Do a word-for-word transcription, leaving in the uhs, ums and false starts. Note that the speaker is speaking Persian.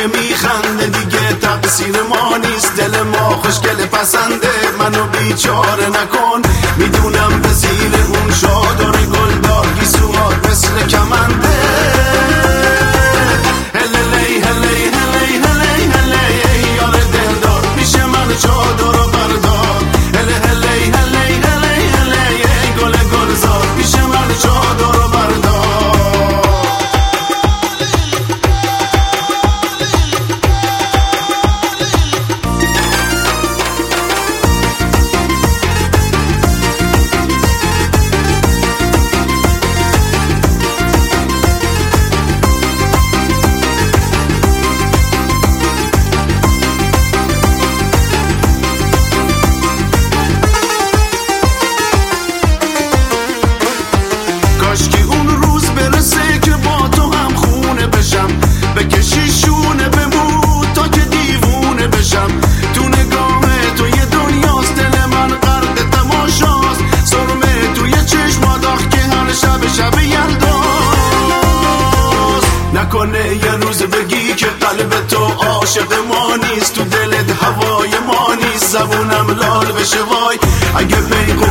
که میخنده دیگه تقصیر ما نیست. دل ما خوشگل پسنده، منو بیچاره نکن. میدونم به زیر اون شادر گلدار گیسوات مثل کمنده. هللی هلی هلی هلی هلی یار دلدار پیش من چادر رو بردار. هلی هلی هلی هلی هلی گل گلزار پیش من چادر رو بردار. کاشکی اون روز برسه که با تو هم خونه بشم، بکشی شونه بمون تا که دیوونه بشم. تو نگاه تو یه دنیاست، دل من غرق تماشاست. سرمه توی چشم داغ که هر شب شب یلداست. نکنه یه روز بگی که قلب تو عاشق ما نیست، تو دلت هوای ما نیست. زبونم لال بشه وای اگه پیغام